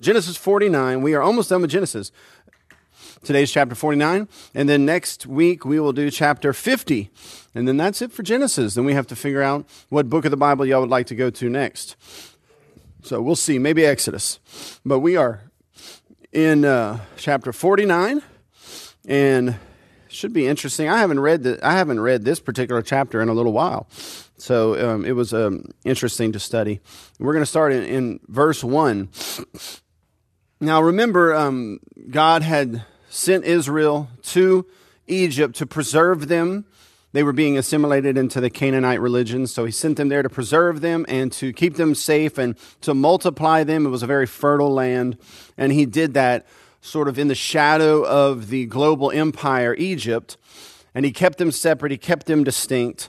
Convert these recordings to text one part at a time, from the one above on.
Genesis 49, we are almost done with Genesis. Today's chapter 49, and then next week we will do chapter 50. And then that's it for Genesis. Then we have to figure out what book of the Bible y'all would like to go to next. So we'll see, maybe Exodus. But we are in chapter 49, and it should be interesting. I haven't read this particular chapter in a little while. So it was interesting to study. We're going to start in verse 1. Now remember, God had sent Israel to Egypt to preserve them. They were being assimilated into the Canaanite religion, so he sent them there to preserve them and to keep them safe and to multiply them. It was a very fertile land, and he did that sort of in the shadow of the global empire, Egypt, and he kept them separate, he kept them distinct,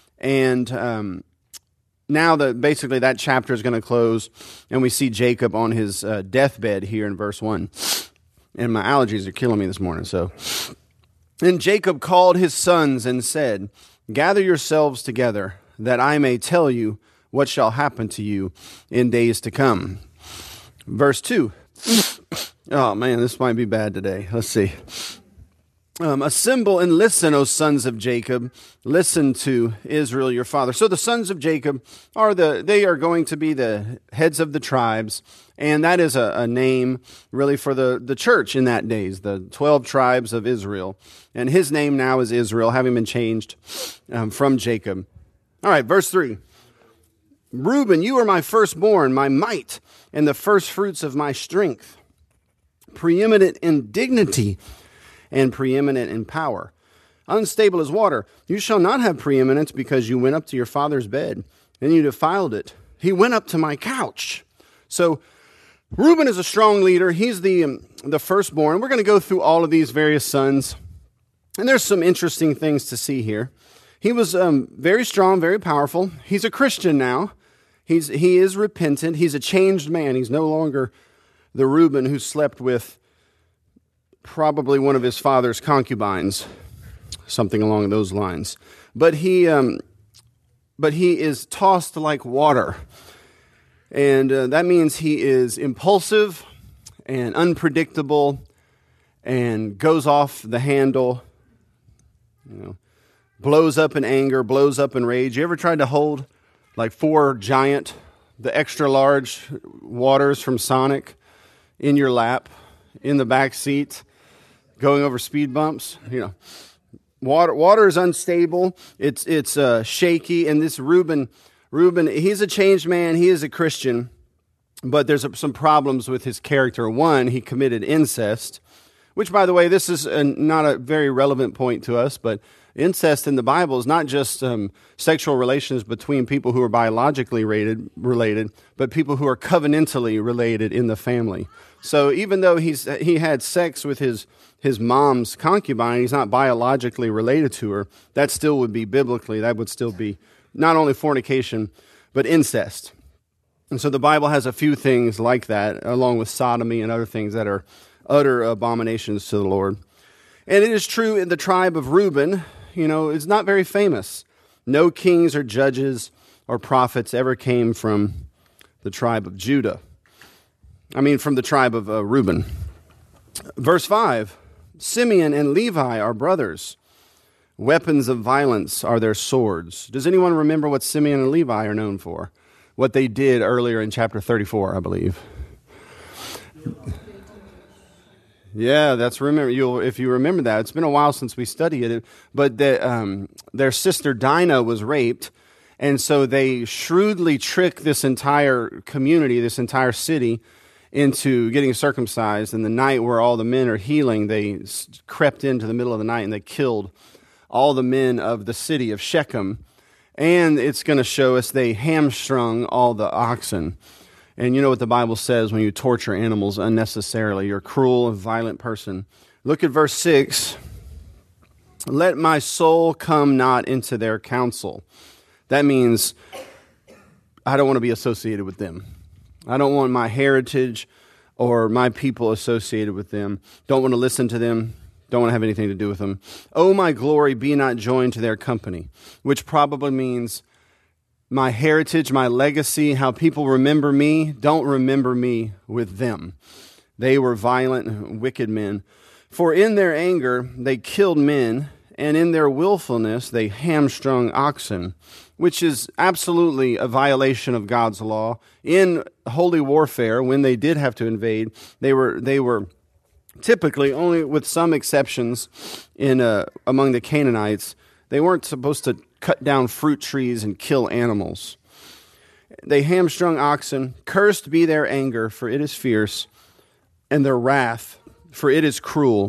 and now basically that chapter is going to close, and we see Jacob on his deathbed here in verse 1. And my allergies are killing me this morning. So, and Jacob called his sons and said, "Gather yourselves together, that I may tell you what shall happen to you in days to come." Verse 2. Oh man, this might be bad today. Let's see. Assemble and listen, O sons of Jacob. Listen to Israel, your father. So the sons of Jacob they are going to be the heads of the tribes, and that is a name really for the church in that days, the 12 tribes of Israel. And his name now is Israel, having been changed from Jacob. All right, verse 3. Reuben, you are my firstborn, my might, and the first fruits of my strength, preeminent in dignity and preeminent in power. Unstable as water, you shall not have preeminence, because you went up to your father's bed, and you defiled it. He went up to my couch. So Reuben is a strong leader. He's the firstborn. We're going to go through all of these various sons, and there's some interesting things to see here. He was very strong, very powerful. He's a Christian now. He is repentant. He's a changed man. He's no longer the Reuben who slept with probably one of his father's concubines, something along those lines. But he is tossed like water, and that means he is impulsive and unpredictable, and goes off the handle. Blows up in anger, blows up in rage. You ever tried to hold like 4 giant, the extra large waters from Sonic in your lap, in the back seat, going over speed bumps? Water is unstable. It's shaky. And this Reuben, he's a changed man. He is a Christian, but there's some problems with his character. One, he committed incest, which, by the way, this is not a very relevant point to us, but incest in the Bible is not just sexual relations between people who are biologically related, but people who are covenantally related in the family. So even though he had sex with his mom's concubine, he's not biologically related to her, that still would be biblically, that would still be not only fornication, but incest. And so the Bible has a few things like that, along with sodomy and other things that are utter abominations to the Lord. And it is true in the tribe of Reuben, it's not very famous. No kings or judges or prophets ever came from the tribe of Judah. From the tribe of Reuben. Verse 5, Simeon and Levi are brothers. Weapons of violence are their swords. Does anyone remember what Simeon and Levi are known for? What they did earlier in chapter 34, I believe. Yeah, if you remember that. It's been a while since we studied it, but their sister Dinah was raped, and so they shrewdly tricked this entire community, this entire city, into getting circumcised. And the night where all the men are healing, they crept into the middle of the night and they killed all the men of the city of Shechem. And it's going to show us they hamstrung all the oxen. And you know what the Bible says when you torture animals unnecessarily. You're a cruel and violent person. Look at verse 6. Let my soul come not into their counsel. That means I don't want to be associated with them. I don't want my heritage or my people associated with them. Don't want to listen to them. Don't want to have anything to do with them. Oh, my glory, be not joined to their company, which probably means my heritage, my legacy, how people remember me, don't remember me with them. They were violent, wicked men. For in their anger they killed men, and in their willfulness they hamstrung oxen, which is absolutely a violation of God's law. In holy warfare, when they did have to invade, they were typically, only with some exceptions among the Canaanites, they weren't supposed to cut down fruit trees and kill animals. They hamstrung oxen. Cursed be their anger, for it is fierce, and their wrath, for it is cruel.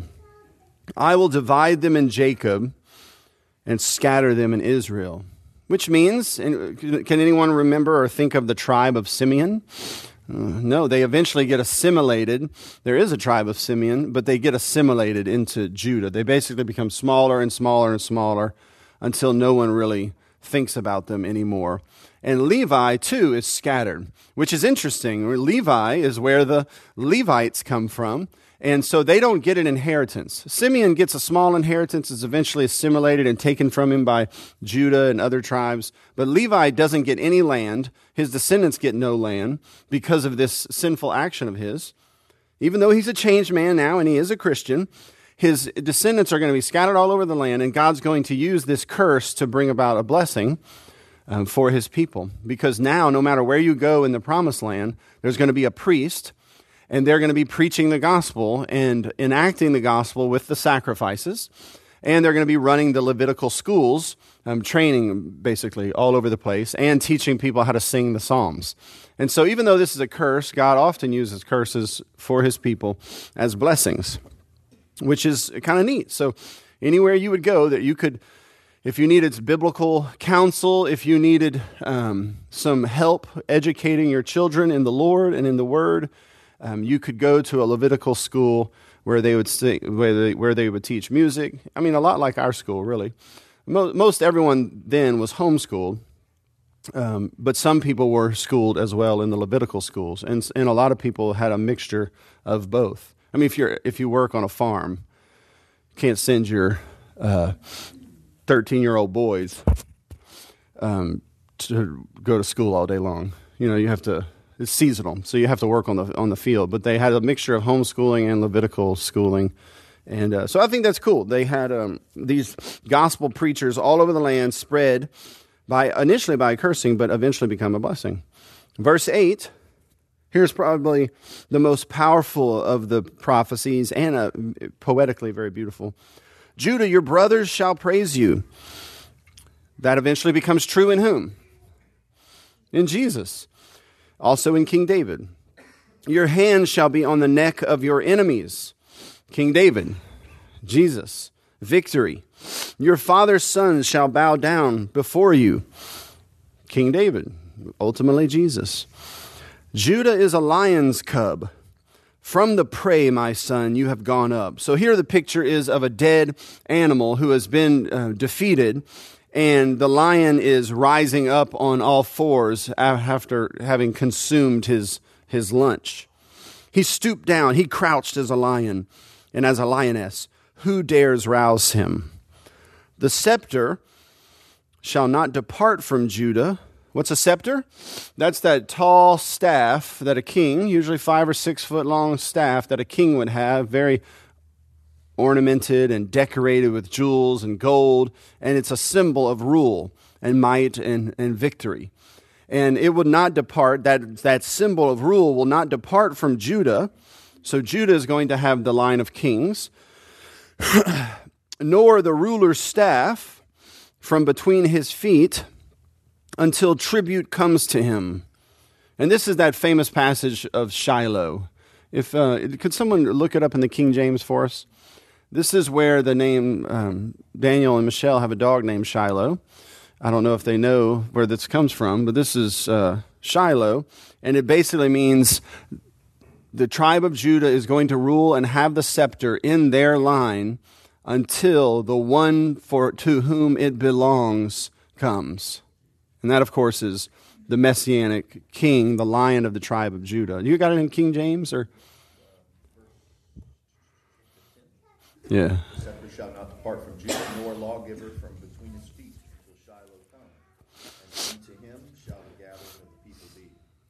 I will divide them in Jacob and scatter them in Israel. Which means, can anyone remember or think of the tribe of Simeon? No, they eventually get assimilated. There is a tribe of Simeon, but they get assimilated into Judah. They basically become smaller and smaller and smaller until no one really thinks about them anymore. And Levi, too, is scattered, which is interesting. Levi is where the Levites come from, and so they don't get an inheritance. Simeon gets a small inheritance, is eventually assimilated and taken from him by Judah and other tribes, but Levi doesn't get any land. His descendants get no land because of this sinful action of his. Even though he's a changed man now and he is a Christian, his descendants are going to be scattered all over the land, and God's going to use this curse to bring about a blessing for his people. Because now, no matter where you go in the promised land, there's going to be a priest, and they're going to be preaching the gospel and enacting the gospel with the sacrifices, and they're going to be running the Levitical schools, training basically all over the place, and teaching people how to sing the Psalms. And so even though this is a curse, God often uses curses for his people as blessings, which is kind of neat. So anywhere you would go that you could, if you needed biblical counsel, if you needed some help educating your children in the Lord and in the Word, you could go to a Levitical school where they would where they would teach music. I mean, a lot like our school, really. Most everyone then was homeschooled, but some people were schooled as well in the Levitical schools, and a lot of people had a mixture of both. I mean, if you work on a farm, you can't send your 13-year-old boys to go to school all day long. You know, you have to. It's seasonal, so you have to work on the field. But they had a mixture of homeschooling and Levitical schooling, and so I think that's cool. They had these gospel preachers all over the land, spread initially by cursing, but eventually become a blessing. Verse 8. Here's probably the most powerful of the prophecies and poetically very beautiful. Judah, your brothers shall praise you. That eventually becomes true in whom? In Jesus. Also in King David. Your hand shall be on the neck of your enemies. King David. Jesus. Victory. Your father's sons shall bow down before you. King David. Ultimately Jesus. Judah is a lion's cub. From the prey, my son, you have gone up. So here the picture is of a dead animal who has been defeated, and the lion is rising up on all fours after having consumed his lunch. He stooped down, he crouched as a lion and as a lioness. Who dares rouse him? The scepter shall not depart from Judah. What's a scepter? That's that tall staff that a king, usually 5 or 6 foot long staff that a king would have, very ornamented and decorated with jewels and gold, and it's a symbol of rule and might and victory. And it would not depart, that symbol of rule will not depart from Judah. So Judah is going to have the line of kings, nor the ruler's staff from between his feet, until tribute comes to him. And this is that famous passage of Shiloh. Could someone look it up in the King James for us? This is where the name, Daniel and Michelle have a dog named Shiloh. I don't know if they know where this comes from, but this is Shiloh. And it basically means the tribe of Judah is going to rule and have the scepter in their line until the one to whom it belongs comes. And that, of course, is the Messianic king, the lion of the tribe of Judah. You got it in King James? Or? Yeah. The scepter shall not depart from Judah, nor lawgiver from between his feet, until Shiloh come. And unto him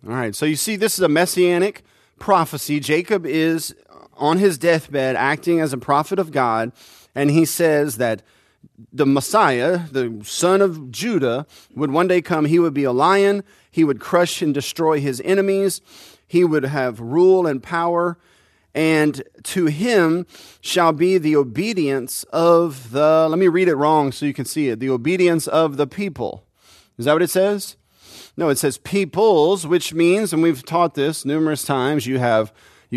All right, so you see, this is a messianic prophecy. Jacob is on his deathbed acting as a prophet of God, and he says that the Messiah, the son of Judah, would one day come. He would be a lion. He would crush and destroy his enemies. He would have rule and power. And to him shall be the obedience of the, let me read it wrong so you can see it, the obedience of the people. Is that what it says? No, it says peoples, which means, and we've taught this numerous times, you have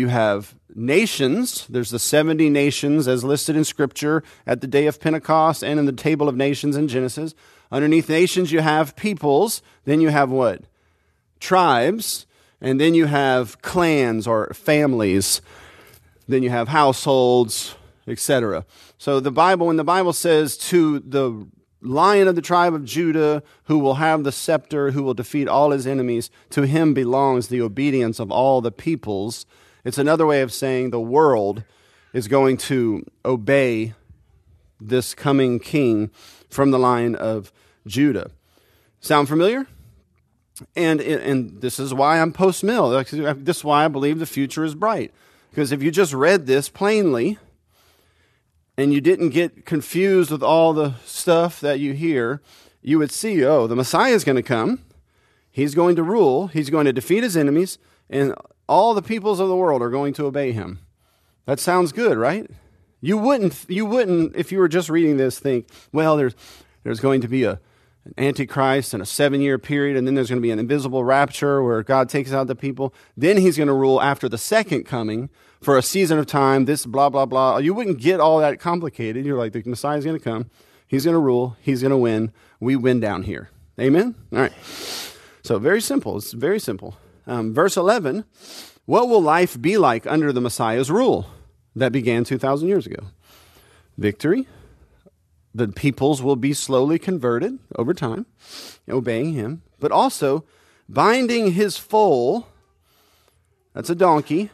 nations. There's the 70 nations as listed in Scripture at the day of Pentecost and in the table of nations in Genesis. Underneath nations, you have peoples. Then you have what? Tribes. And then you have clans or families. Then you have households, etc. So the Bible, when the Bible says to the Lion of the tribe of Judah, who will have the scepter, who will defeat all his enemies, to him belongs the obedience of all the peoples. It's another way of saying the world is going to obey this coming king from the line of Judah. Sound familiar? And this is why I'm post-mill. This is why I believe the future is bright. Because if you just read this plainly, and you didn't get confused with all the stuff that you hear, you would see, oh, the Messiah is going to come. He's going to rule. He's going to defeat his enemies, and all the peoples of the world are going to obey him. That sounds good, right? You wouldn't, if you were just reading this, think, well, there's going to be an Antichrist and a 7-year period, and then there's going to be an invisible rapture where God takes out the people. Then he's going to rule after the second coming for a season of time, this blah, blah, blah. You wouldn't get all that complicated. You're like, the Messiah's going to come. He's going to rule. He's going to win. We win down here. Amen? All right. So very simple. It's very simple. Verse 11, what will life be like under the Messiah's rule that began 2,000 years ago? Victory. The peoples will be slowly converted over time, obeying him, but also binding his foal, that's a donkey,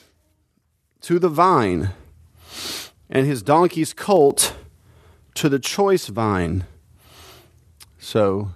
to the vine, and his donkey's colt to the choice vine. So,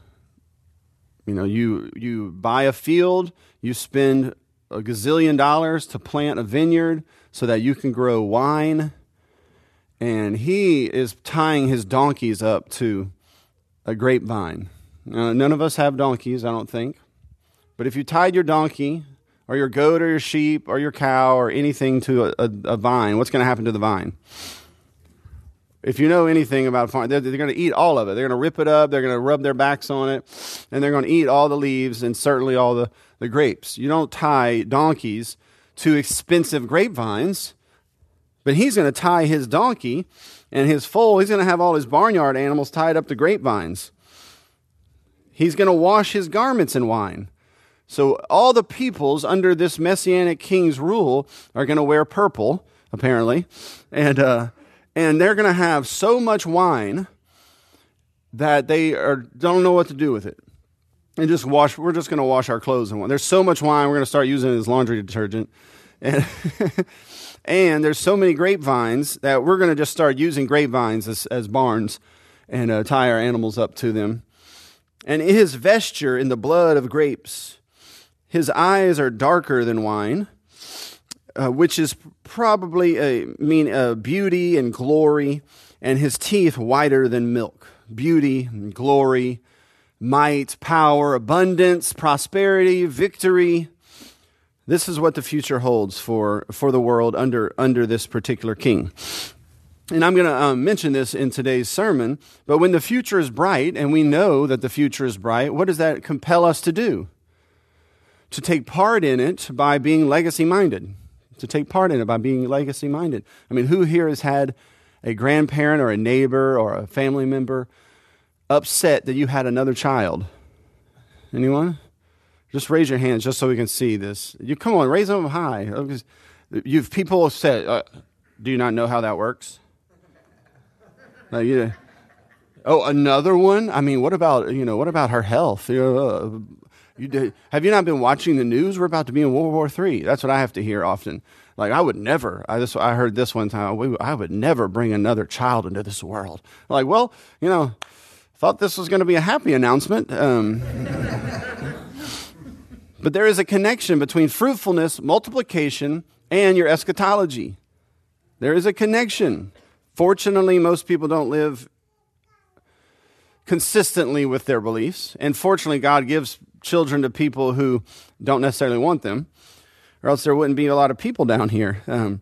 you buy a field, you spend $1 gazillion to plant a vineyard so that you can grow wine, and he is tying his donkeys up to a grapevine. None of us have donkeys, I don't think. But if you tied your donkey or your goat or your sheep or your cow or anything to a vine, what's going to happen to the vine? If you know anything about farming, they're going to eat all of it. They're going to rip it up. They're going to rub their backs on it. And they're going to eat all the leaves and certainly all the grapes. You don't tie donkeys to expensive grapevines. But he's going to tie his donkey and his foal. He's going to have all his barnyard animals tied up to grapevines. He's going to wash his garments in wine. So all the peoples under this Messianic king's rule are going to wear purple, apparently. And they're going to have so much wine that they don't know what to do with it. And we're just going to wash our clothes in wine. There's so much wine, we're going to start using it as laundry detergent. And there's so many grapevines that we're going to just start using grapevines as barns and tie our animals up to them. And his vesture in the blood of grapes. His eyes are darker than wine, which is probably beauty and glory. And his teeth whiter than milk. Beauty and glory, might, power, abundance, prosperity, victory. This is what the future holds for the world under this particular king. And I'm going to mention this in today's sermon, but when the future is bright, and we know that the future is bright, what does that compel us to do? To take part in it by being legacy-minded. To take part in it by being legacy-minded. I mean, who here has had a grandparent or a neighbor or a family member upset that you had another child? Anyone? Just raise your hands just so we can see this. You come on, raise them high. People said, do you not know how that works? Another one? I mean, what about her health? Have you not been watching the news? We're about to be in World War III. That's what I have to hear often. Like, I would never, I heard this one time, I would never bring another child into this world. Like, well, thought this was going to be a happy announcement. But there is a connection between fruitfulness, multiplication, and your eschatology. There is a connection. Fortunately, most people don't live consistently with their beliefs. And fortunately, God gives children to people who don't necessarily want them, or else there wouldn't be a lot of people down here.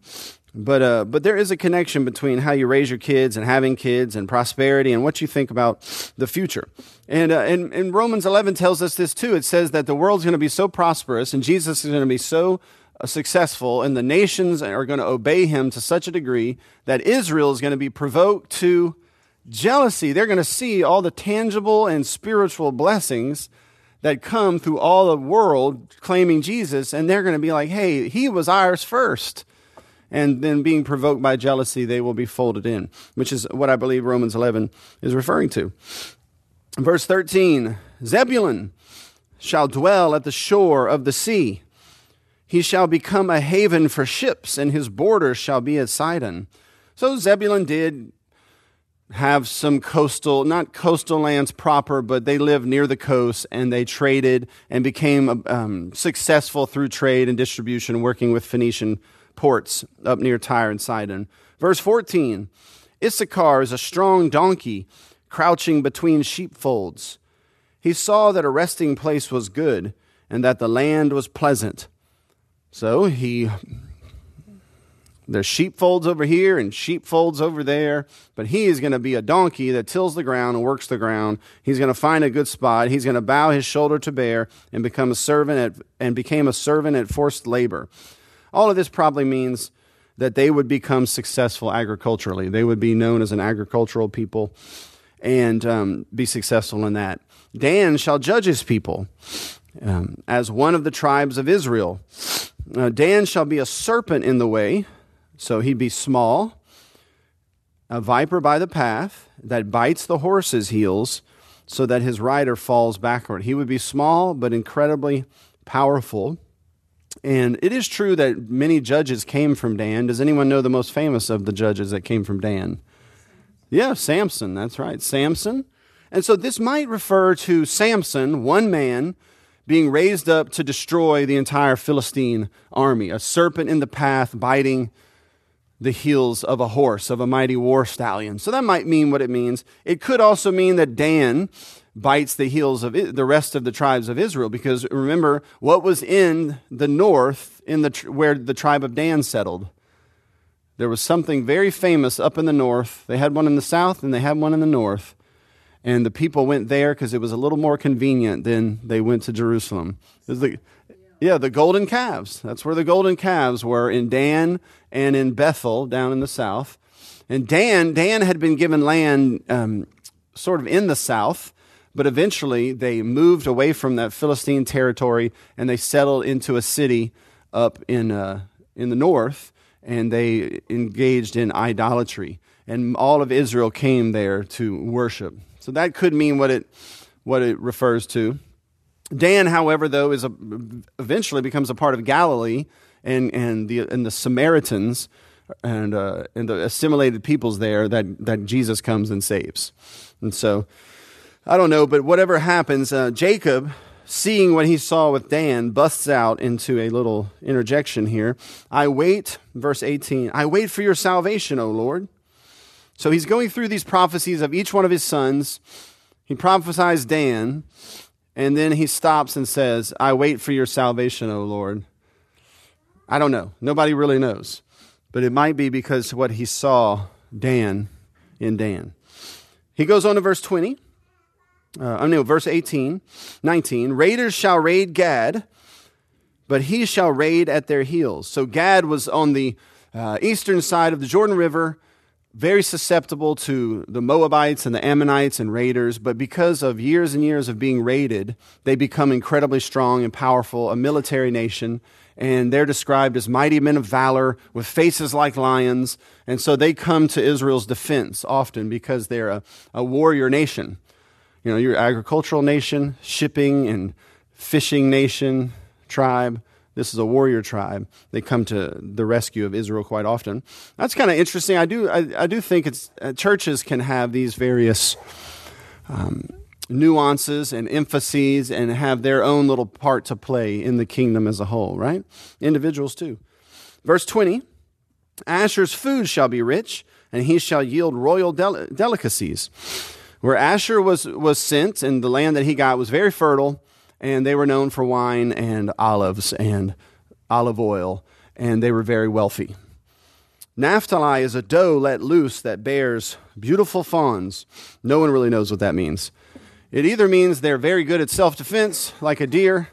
But there is a connection between how you raise your kids and having kids and prosperity and what you think about the future. And Romans 11 tells us this too. It says that the world's going to be so prosperous and Jesus is going to be so successful and the nations are going to obey him to such a degree that Israel is going to be provoked to jealousy. They're going to see all the tangible and spiritual blessings that come through all the world claiming Jesus, and they're going to be like, hey, he was ours first. And then being provoked by jealousy, they will be folded in, which is what I believe Romans 11 is referring to. Verse 13, Zebulun shall dwell at the shore of the sea. He shall become a haven for ships, and his borders shall be at Sidon. So Zebulun did have some not coastal lands proper, but they lived near the coast, and they traded and became successful through trade and distribution, working with Phoenician ports up near Tyre and Sidon. Verse 14, Issachar is a strong donkey crouching between sheepfolds. He saw that a resting place was good and that the land was pleasant. So there's sheepfolds over here and sheepfolds over there, but he is going to be a donkey that tills the ground and works the ground. He's going to find a good spot. He's going to bow his shoulder to bear and became a servant at forced labor. All of this probably means that they would become successful agriculturally. They would be known as an agricultural people and be successful in that. Dan shall judge his people as one of the tribes of Israel. Dan shall be a serpent in the way, so he'd be small, a viper by the path that bites the horse's heels so that his rider falls backward. He would be small but incredibly powerful. And it is true that many judges came from Dan. Does anyone know the most famous of the judges that came from Dan? Yeah, Samson. That's right, Samson. And so this might refer to Samson, one man, being raised up to destroy the entire Philistine army, a serpent in the path biting the heels of a horse, of a mighty war stallion. So that might mean what it means. It could also mean that Dan bites the heels of the rest of the tribes of Israel, because remember what was in the north, where the tribe of Dan settled. There was something very famous up in the north. They had one in the south and they had one in the north. And the people went there because it was a little more convenient than they went to Jerusalem. It was the golden calves. That's where the golden calves were, in Dan and in Bethel down in the south. And Dan had been given land sort of in the south, but eventually they moved away from that Philistine territory and they settled into a city up in the north, and they engaged in idolatry. And all of Israel came there to worship. So that could mean what it refers to. Dan, however, though, eventually becomes a part of Galilee, and the Samaritans and the assimilated peoples there that Jesus comes and saves. And so, I don't know, but whatever happens, Jacob, seeing what he saw with Dan, busts out into a little interjection here. Verse 18, I wait for your salvation, O Lord. So he's going through these prophecies of each one of his sons. He prophesies Dan, and then he stops and says, I wait for your salvation, O Lord. I don't know. Nobody really knows. But it might be because what he saw in Dan. He goes on to verse 20. Verse 19. Raiders shall raid Gad, but he shall raid at their heels. So Gad was on the eastern side of the Jordan River, very susceptible to the Moabites and the Ammonites and raiders, but because of years and years of being raided, they become incredibly strong and powerful, a military nation, and they're described as mighty men of valor with faces like lions, and so they come to Israel's defense often because they're a warrior nation. You know, you're an agricultural nation, shipping and fishing nation, tribe. This is a warrior tribe. They come to the rescue of Israel quite often. That's kind of interesting. I do think churches can have these various nuances and emphases and have their own little part to play in the kingdom as a whole, right? Individuals too. Verse 20, Asher's food shall be rich, and he shall yield royal delicacies. Where Asher was sent, and the land that he got was very fertile, and they were known for wine and olives and olive oil, and they were very wealthy. Naphtali is a doe let loose that bears beautiful fawns. No one really knows what that means. It either means they're very good at self-defense, like a deer.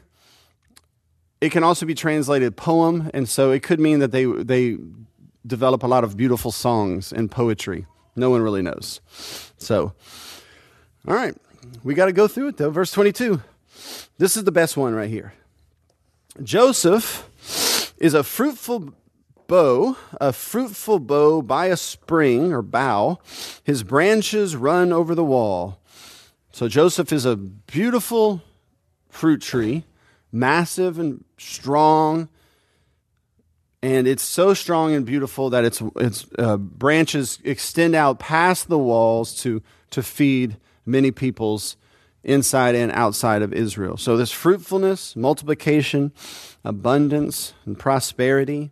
It can also be translated poem, and so it could mean that they develop a lot of beautiful songs and poetry. No one really knows. So, all right, we got to go through it though. Verse 22. This is the best one right here. Joseph is a fruitful bow by a spring or bough. His branches run over the wall. So Joseph is a beautiful fruit tree, massive and strong, and it's so strong and beautiful that its branches extend out past the walls to feed many peoples inside and outside of Israel. So this fruitfulness, multiplication, abundance, and prosperity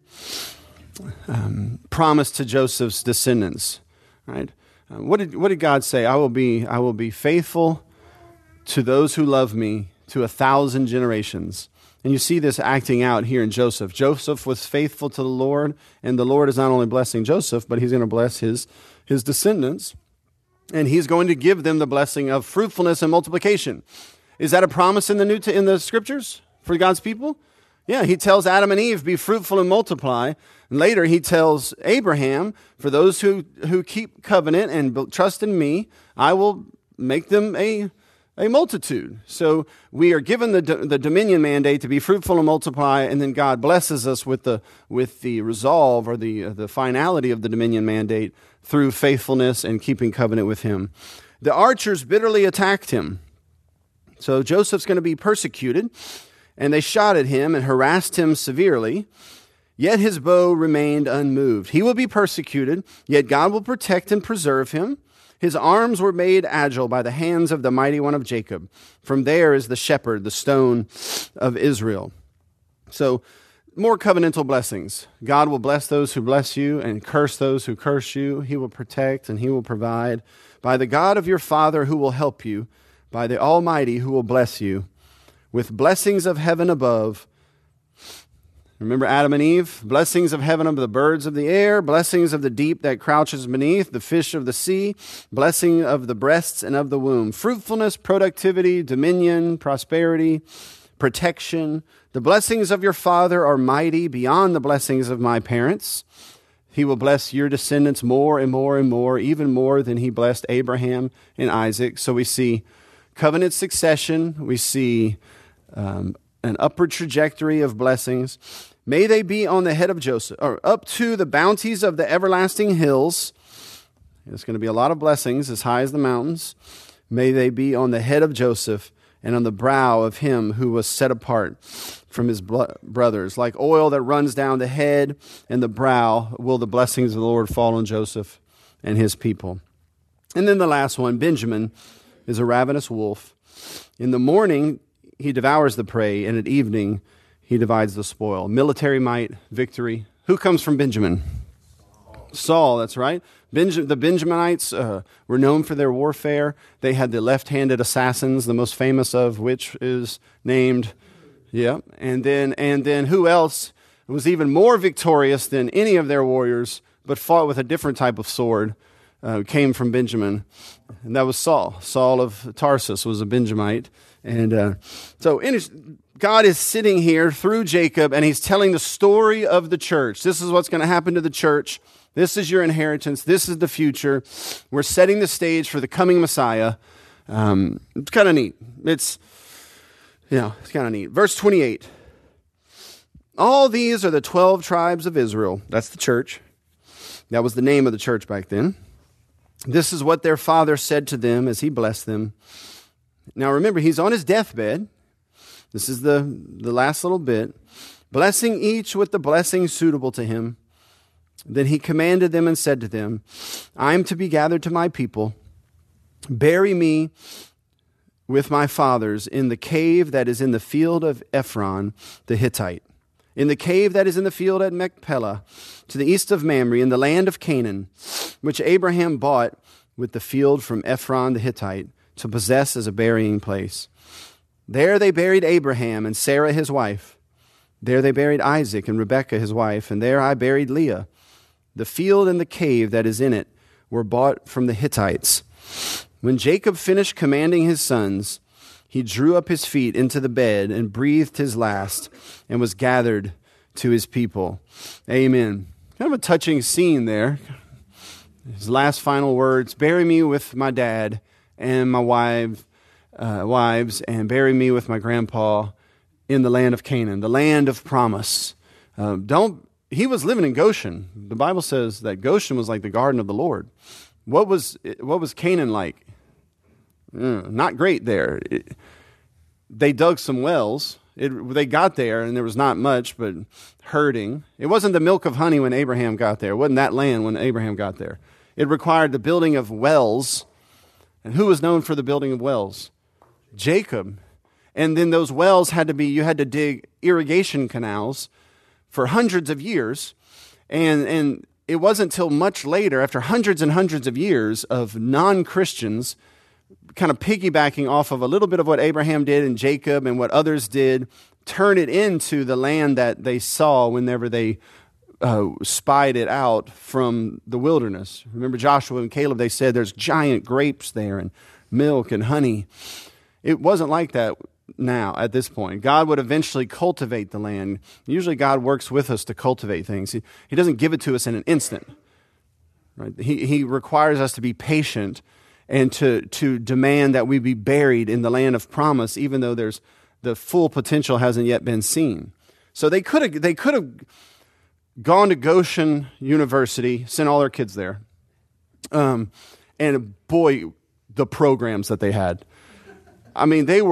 promised to Joseph's descendants. Right? What did God say? I will be faithful to those who love me to 1,000 generations. And you see this acting out here in Joseph. Joseph was faithful to the Lord, and the Lord is not only blessing Joseph, but he's going to bless his descendants. And he's going to give them the blessing of fruitfulness and multiplication. Is that a promise in the scriptures for God's people? Yeah, he tells Adam and Eve, be fruitful and multiply. And later he tells Abraham, for those who keep covenant and trust in me, I will make them a multitude. So we are given the dominion mandate to be fruitful and multiply, and then God blesses us with the resolve or the finality of the dominion mandate through faithfulness and keeping covenant with him. The archers bitterly attacked him. So Joseph's going to be persecuted, and they shot at him and harassed him severely. Yet his bow remained unmoved. He will be persecuted, yet God will protect and preserve him. His arms were made agile by the hands of the mighty one of Jacob. From there is the shepherd, the stone of Israel. So, more covenantal blessings. God will bless those who bless you and curse those who curse you. He will protect and he will provide. By the God of your father who will help you, by the Almighty who will bless you, with blessings of heaven above. Remember Adam and Eve? Blessings of heaven of the birds of the air, blessings of the deep that crouches beneath, the fish of the sea, blessing of the breasts and of the womb. Fruitfulness, productivity, dominion, prosperity, protection. The blessings of your father are mighty beyond the blessings of my parents. He will bless your descendants more and more and more, even more than he blessed Abraham and Isaac. So we see covenant succession. We see an upward trajectory of blessings. May they be on the head of Joseph, or up to the bounties of the everlasting hills. There's going to be a lot of blessings as high as the mountains. May they be on the head of Joseph and on the brow of him who was set apart from his brothers. Like oil that runs down the head and the brow, will the blessings of the Lord fall on Joseph and his people. And then the last one, Benjamin is a ravenous wolf. In the morning, he devours the prey, and at evening, he divides the spoil. Military might, victory. Who comes from Benjamin? Saul, that's right. The Benjaminites were known for their warfare. They had the left-handed assassins, the most famous of which is named, and then who else was even more victorious than any of their warriors, but fought with a different type of sword, came from Benjamin, and that was Saul. Saul of Tarsus was a Benjamite. And God is sitting here through Jacob, and he's telling the story of the church. This is what's going to happen to the church. This is your inheritance. This is the future. We're setting the stage for the coming Messiah. It's kind of neat. It's kind of neat. Verse 28. All these are the 12 tribes of Israel. That's the church. That was the name of the church back then. This is what their father said to them as he blessed them. Now remember, he's on his deathbed. This is the last little bit. Blessing each with the blessing suitable to him. Then he commanded them and said to them, I am to be gathered to my people. Bury me with my fathers in the cave that is in the field of Ephron the Hittite, in the cave that is in the field at Machpelah, to the east of Mamre, in the land of Canaan, which Abraham bought with the field from Ephron the Hittite to possess as a burying place. There they buried Abraham and Sarah his wife. There they buried Isaac and Rebekah his wife, and there I buried Leah. The field and the cave that is in it were bought from the Hittites. When Jacob finished commanding his sons, he drew up his feet into the bed and breathed his last and was gathered to his people. Amen. Kind of a touching scene there. His last final words, bury me with my dad and my wives, and bury me with my grandpa in the land of Canaan, the land of promise. He was living in Goshen. The Bible says that Goshen was like the garden of the Lord. What was Canaan like? Not great there. They dug some wells. They got there, and there was not much, but hurting. It wasn't the milk of honey when Abraham got there. It wasn't that land when Abraham got there. It required the building of wells. And who was known for the building of wells? Jacob. And then those wells you had to dig irrigation canals for hundreds of years. And it wasn't until much later, after hundreds and hundreds of years of non-Christians kind of piggybacking off of a little bit of what Abraham did and Jacob and what others did, turn it into the land that they saw whenever they spied it out from the wilderness. Remember Joshua and Caleb, they said there's giant grapes there and milk and honey. It wasn't like that now at this point. God would eventually cultivate the land. Usually God works with us to cultivate things. He doesn't give it to us in an instant. Right? He requires us to be patient and to demand that we be buried in the land of promise, even though the full potential hasn't yet been seen. So they could have gone to Goshen University, sent all their kids there, and boy, the programs that they had. I mean, they had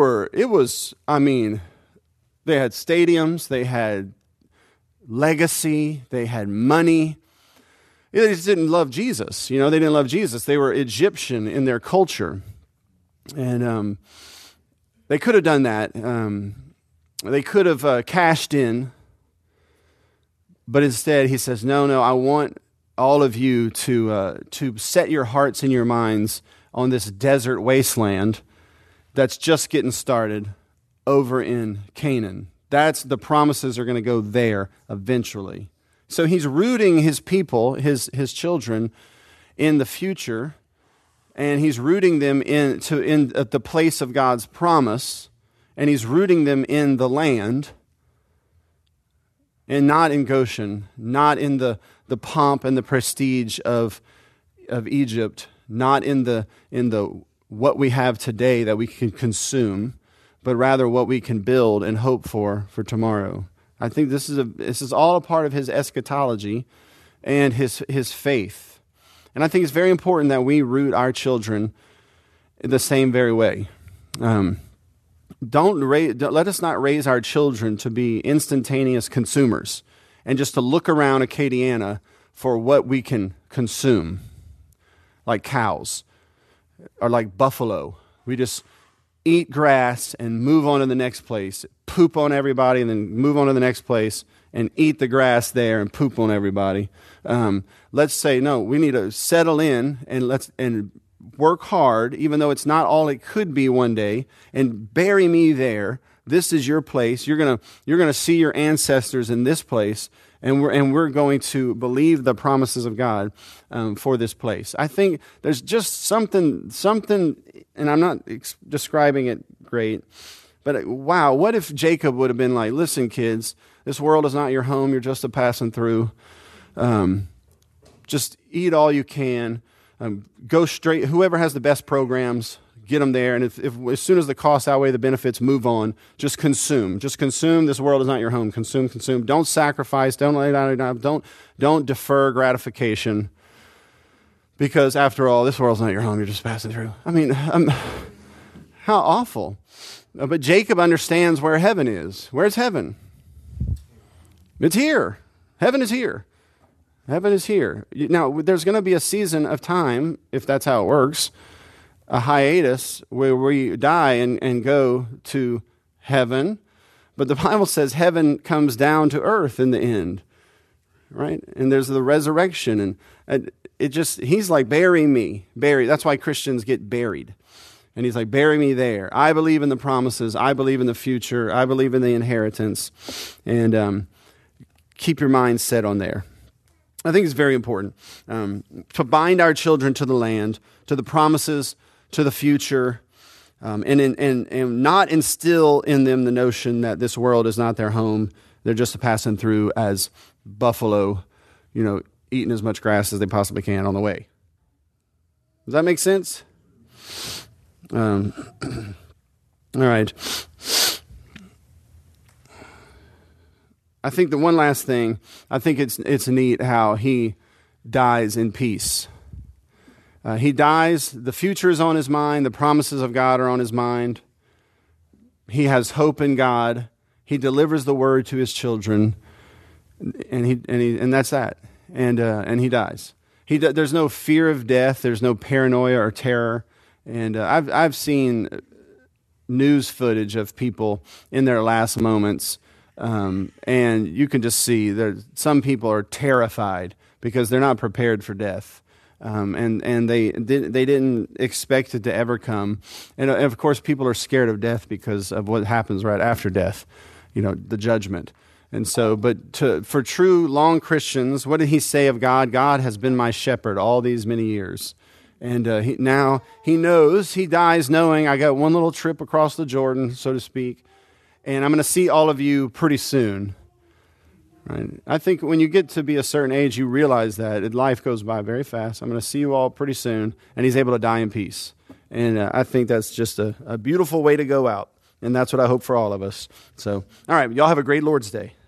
stadiums, they had legacy, they had money. They just didn't love Jesus. They didn't love Jesus. They were Egyptian in their culture. And they could have done that. They could have cashed in. But instead, he says, no, I want all of you to set your hearts and your minds on this desert wasteland that's just getting started over in Canaan. The promises are going to go there eventually. So he's rooting his people, his children, in the future, and he's rooting them in at the place of God's promise, and he's rooting them in the land, and not in Goshen, not in the pomp and the prestige of Egypt, not in the what we have today that we can consume, but rather what we can build and hope for tomorrow. I think this is all a part of his eschatology and his faith. And I think it's very important that we root our children the same very way. Let us not raise our children to be instantaneous consumers and just to look around Acadiana for what we can consume, like cows or like buffalo. We just eat grass and move on to the next place, poop on everybody, and then move on to the next place and eat the grass there and poop on everybody. Let's say, no, we need to settle in and work hard, even though it's not all it could be one day, and bury me there. This is your place. You're gonna see your ancestors in this place, and we're going to believe the promises of God for this place. I think there's just something, and I'm not describing it great, but wow, what if Jacob would have been like, listen, kids, this world is not your home. You're just a passing through. Just eat all you can. Go straight. Whoever has the best programs, get them there. And if as soon as the costs outweigh the benefits, move on. Just consume. Just consume. This world is not your home. Consume. Don't sacrifice. Don't lay down. Don't defer gratification. Because after all, this world's not your home. You're just passing through. I mean, how awful. But Jacob understands where heaven is. Where's heaven? It's here. Heaven is here. Heaven is here. Now, there's going to be a season of time, if that's how it works, a hiatus where we die and go to heaven. But the Bible says heaven comes down to earth in the end, right? And there's the resurrection, and he's like, bury me, bury. That's why Christians get buried. And he's like, bury me there. I believe in the promises. I believe in the future. I believe in the inheritance. And keep your mind set on there. I think it's very important to bind our children to the land, to the promises, to the future, and not instill in them the notion that this world is not their home. They're just passing through as buffalo, eating as much grass as they possibly can on the way. Does that make sense? All right. I think the one last thing, I think it's neat how he dies in peace. He dies, the future is on his mind, the promises of God are on his mind. He has hope in God. He delivers the word to his children, and that's that. And he dies. There's no fear of death. There's no paranoia or terror. And I've seen news footage of people in their last moments, and you can just see that some people are terrified because they're not prepared for death. And they didn't expect it to ever come. And of course, people are scared of death because of what happens right after death, the judgment. And so, for true long Christians, what did he say of God? God has been my shepherd all these many years. And now he knows, he dies knowing I got one little trip across the Jordan, so to speak, and I'm going to see all of you pretty soon. Right. I think when you get to be a certain age, you realize that life goes by very fast. I'm going to see you all pretty soon, and he's able to die in peace. And I think that's just a beautiful way to go out, and that's what I hope for all of us. So, all right, y'all have a great Lord's Day.